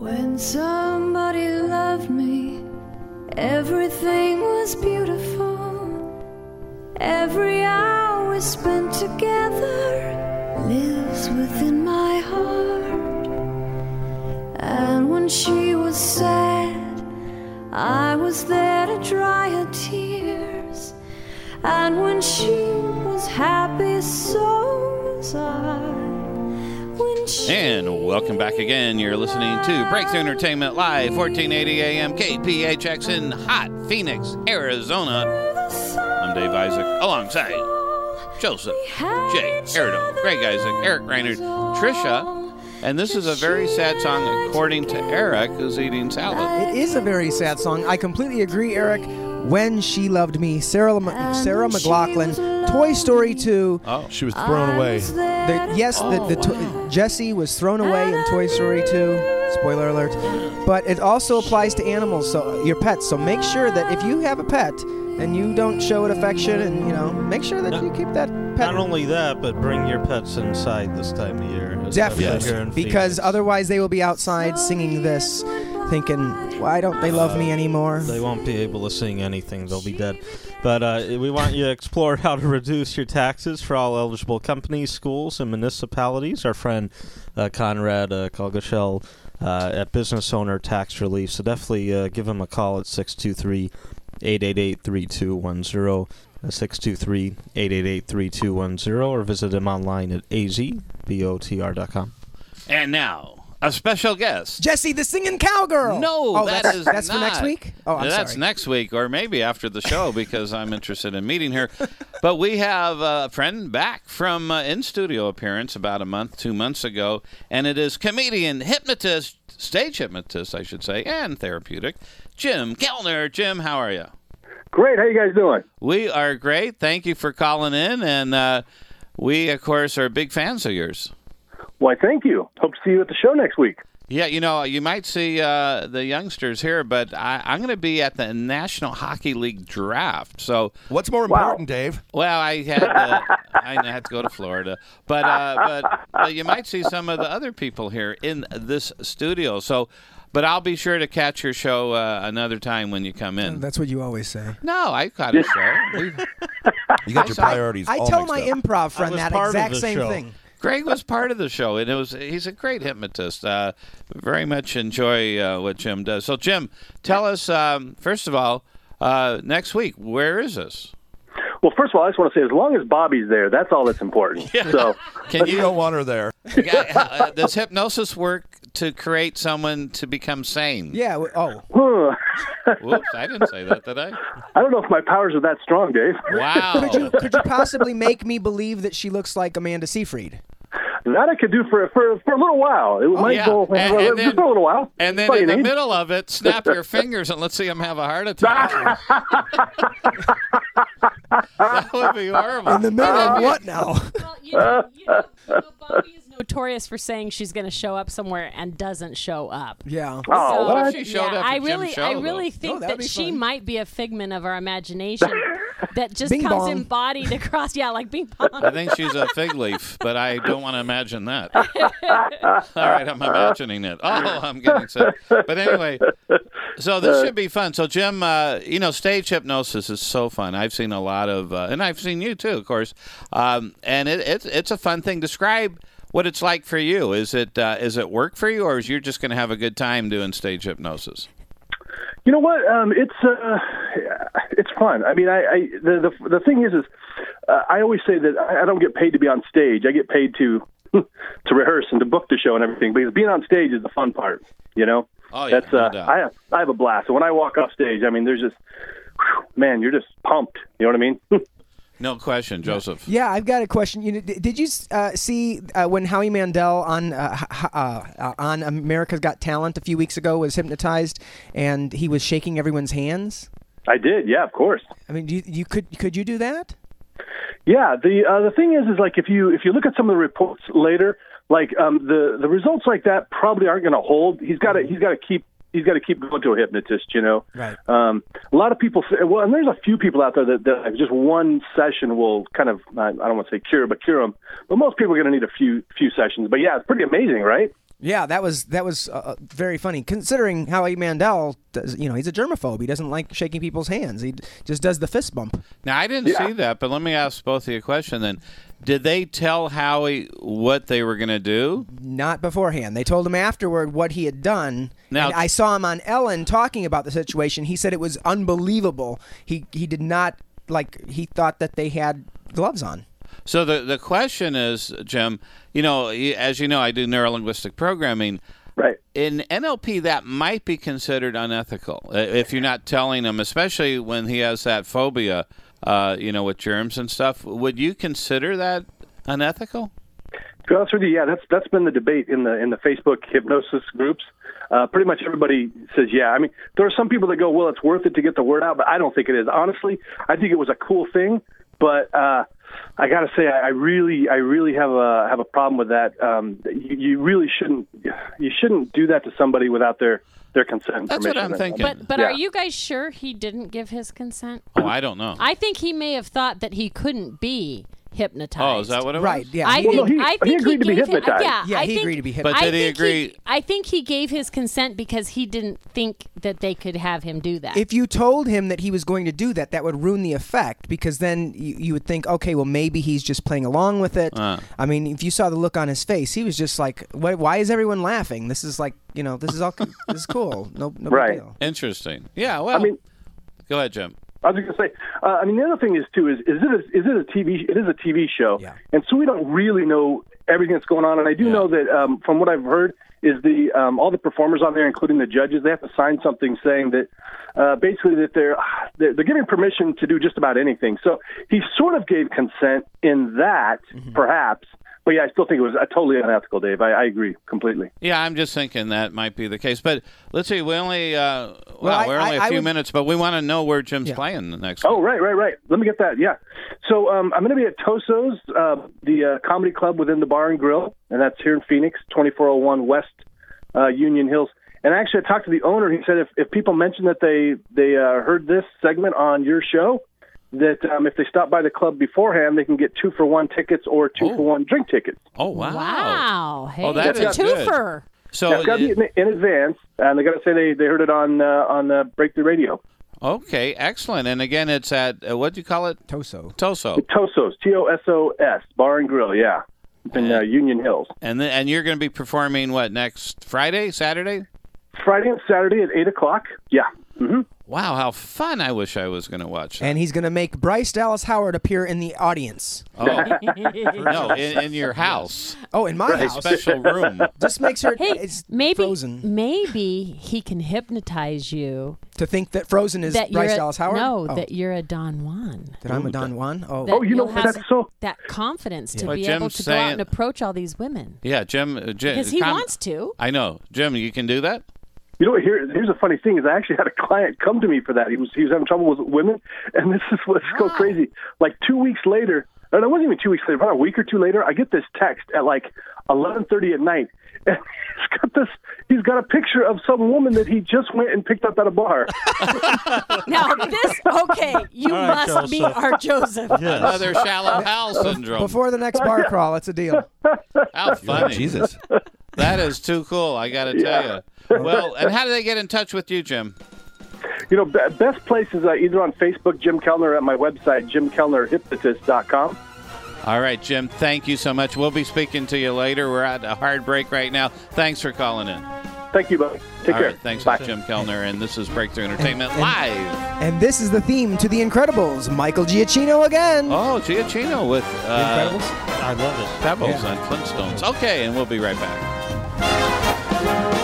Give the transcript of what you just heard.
When somebody loved me, everything was beautiful. Every hour spent together lives within my heart. And when she was sad, I was there to dry her tears. And when she was happy, so was I. And welcome back again. You're listening to Breakthrough Entertainment Live, 1480 AM KPHX in hot Phoenix, Arizona. I'm Dave Isaac, alongside Joseph, Jay, Erdo, Greg Isaac, Eric Reinert, Trisha. And this is a very sad song, according to Eric, who's eating salad. It is a very sad song. I completely agree, Eric. When She Loved Me, Sarah McLachlan, Toy Story 2. Oh, she was thrown away. Jessie was thrown away in Toy Story 2. Spoiler alert. But it also applies to animals, so your pets. So make sure that if you have a pet and you don't show it affection, and make sure that you keep that pet. Not only that, but bring your pets inside this time of year. Definitely, because otherwise they will be outside singing this, thinking, why don't they love me anymore? They won't be able to sing anything. They'll be dead. But we want you to explore how to reduce your taxes for all eligible companies, schools, and municipalities. Our friend Conrad Kolgashel at Business Owner Tax Relief. So definitely give him a call at 623-888-3210. 623-888-3210, or visit him online at azbotr.com. And now, a special guest. Jessie the Singing Cowgirl. No, that's not. for next week? Oh, I'm That's sorry. next week, or maybe after the show, because I'm interested in meeting her. But we have a friend back from in-studio appearance about 2 months ago, and it is comedian, hypnotist, stage hypnotist, I should say, and therapeutic, Jim Kellner. Jim, how are you? Great. How you guys doing? We are great. Thank you for calling in, and we, of course, are big fans of yours. Why, thank you. Hope to see you at the show next week. Yeah, you might see the youngsters here, but I'm going to be at the National Hockey League draft. So, what's more important, Dave? Well, I had to go to Florida, but you might see some of the other people here in this studio. So. But I'll be sure to catch your show another time when you come in. That's what you always say. No, I caught a show. You got your priorities all I tell mixed my up. improv friend that exact same show. thing. Greg was part of the show, and he's a great hypnotist. Very much enjoy what Jim does. So, Jim, tell us, first of all, next week, where is this? Well, first of all, I just want to say, as long as Bobby's there, that's all that's important. Yeah. So, You don't want her there. Does hypnosis work to create someone to become sane? Yeah. huh. Whoops, I didn't say that, did I? I don't know if my powers are that strong, Dave. Wow. Could you possibly make me believe that she looks like Amanda Seyfried? That I could do for a little while. It might yeah. go And just then- for a little while. And then That's all in you the need. middle of it, snap your fingers and let's see him have a heart attack. That would be horrible. In the middle of what now? Well, you know, Bobby is notorious for saying she's going to show up somewhere and doesn't show up. Yeah. Oh, So, what? If she showed up I at Jim's really, show, I though. really think that'd that be she fun. might be a figment of our imagination that just Bing comes bong. embodied across. Yeah, like Bing Bong. I think she's a fig leaf, but I don't want to imagine that. All right, I'm imagining it. Oh, I'm getting sick. But anyway, so this should be fun. So, Jim, stage hypnosis is so fun. I've seen a lot of, and I've seen you too, of course. And it's a fun thing. Describe what it's like for you. Is it work for you, or is you just going to have a good time doing stage hypnosis? You know what? It's fun. I mean, the thing is I always say that I don't get paid to be on stage. I get paid to rehearse and to book the show and everything. Because being on stage is the fun part. You know. Oh yeah. That's no doubt. I have a blast. And when I walk off stage, I mean, there's just, man, you're just pumped. You know what I mean? No question, Joseph. Yeah, I've got a question. Did you see when Howie Mandel on America's Got Talent a few weeks ago was hypnotized and he was shaking everyone's hands? I did. Yeah, of course. I mean, could you do that? Yeah, the thing is like if you look at some of the reports later, like the results like that probably aren't going to hold. He's got to keep going to a hypnotist, you know. Right. A lot of people say, well, and there's a few people out there that just one session will kind of, I don't want to say cure them. But most people are going to need a few sessions. But yeah, it's pretty amazing, right? Yeah, that was very funny, considering Howie Mandel does. He's a germaphobe. He doesn't like shaking people's hands. He just does the fist bump. Now, I didn't see that, but let me ask both of you a question then. Did they tell Howie what they were going to do? Not beforehand. They told him afterward what he had done. Now, and I saw him on Ellen talking about the situation. He said it was unbelievable. He did not, he thought that they had gloves on. So the question is, Jim, as you know, I do neurolinguistic programming. Right. In NLP, that might be considered unethical if you're not telling him, especially when he has that phobia, with germs and stuff. Would you consider that unethical? To be honest with you, yeah, that's been the debate in the Facebook hypnosis groups. Pretty much everybody says, yeah. I mean, there are some people that go, well, it's worth it to get the word out, but I don't think it is. Honestly, I think it was a cool thing, but I got to say, I really have a problem with that. You really shouldn't do that to somebody without their consent and That's permission. what I'm thinking. But are you guys sure he didn't give his consent? Oh, I don't know. I think he may have thought that he couldn't be hypnotized. Oh, is that what it was? Right, yeah. I Well, think, no, I he think agreed to be gave him- hypnotized. Yeah, I he think- agreed to be But hypnotized. did he agree? I think he gave his consent because he didn't think that they could have him do that. If you told him that he was going to do that, that would ruin the effect, because then you would think, okay, well, maybe he's just playing along with it. I mean, if you saw the look on his face, he was just like, why is everyone laughing? This is like, this is all this is cool. No big Right. deal. Interesting. Yeah, well, I mean, go ahead, Jim. I was going to say, the other thing is too is it a TV? It is a TV show, Yeah. and so we don't really know everything that's going on. And I do know that from what I've heard is all the performers on there, including the judges, they have to sign something saying that basically that they're giving permission to do just about anything. So he sort of gave consent in that, perhaps. But yeah, I still think it was totally unethical, Dave. I agree completely. Yeah, I'm just thinking that might be the case. But let's see, we only we're only I a few would- minutes, but we want to know where Jim's playing the next week. Oh, right. Let me get that. Yeah. So I'm going to be at Toso's, the comedy club within the Bar and Grill, and that's here in Phoenix, 2401 West Union Hills. And actually, I talked to the owner. He said if people mention that they heard this segment on your show, that if they stop by the club beforehand, they can get 2-for-1 tickets or 2-for-1 drink tickets. Oh, wow. Wow. Hey, Oh, that that's a is good. twofer. So Now, it's got to be in advance, and they got to say they heard it on Breakthrough Radio. okay, excellent. And again, it's at what do you call it? Toso. Toso. Tosos, Tosos, Bar and Grill, yeah, in Union Hills. And you're going to be performing what, next Friday, Saturday? Friday and Saturday at 8 o'clock. Yeah. Mm-hmm. Wow, how fun! I wish I was going to watch that. And he's going to make Bryce Dallas Howard appear in the audience. Oh, no, in your house, Oh, in my house. special room. Just makes her Hey, it's maybe Frozen. he can hypnotize you To think that Frozen is that Bryce you're Dallas Howard? no, Oh, that you're a Don Juan. that I'm a Don Juan? Oh. That Oh, you know, you'll have that's so... that confidence to But be Jim's able to go out saying- and approach all these women Yeah, Jim. because he wants to. I know, Jim. You can do that. You know, here's a funny thing is I actually had a client come to me for that. He was having trouble with women, and this is what's so crazy. Like 2 weeks later, and it wasn't even 2 weeks later, about a week or two later, I get this text at like 11:30 at night, and he's got a picture of some woman that he just went and picked up at a bar. Now you All right, must be Joseph. our Joseph. Yes. Another shallow Hal syndrome. Before the next bar crawl, it's a deal. How funny! Jesus. That is too cool. I got to tell you. Well, and how do they get in touch with you, Jim? You know, best place is either on Facebook, Jim Kellner, or at my website, jimkellnerhypnotist.com. All right, Jim. Thank you so much. We'll be speaking to you later. We're at a hard break right now. Thanks for calling in. Thank you, buddy. Take All care. right, thanks, Bye. Jim Kellner, and this is Breakthrough Entertainment Live. And this is the theme to The Incredibles. Michael Giacchino again. Oh, Giacchino with Incredibles? I love it. Pebbles on Flintstones. Okay, and we'll be right back.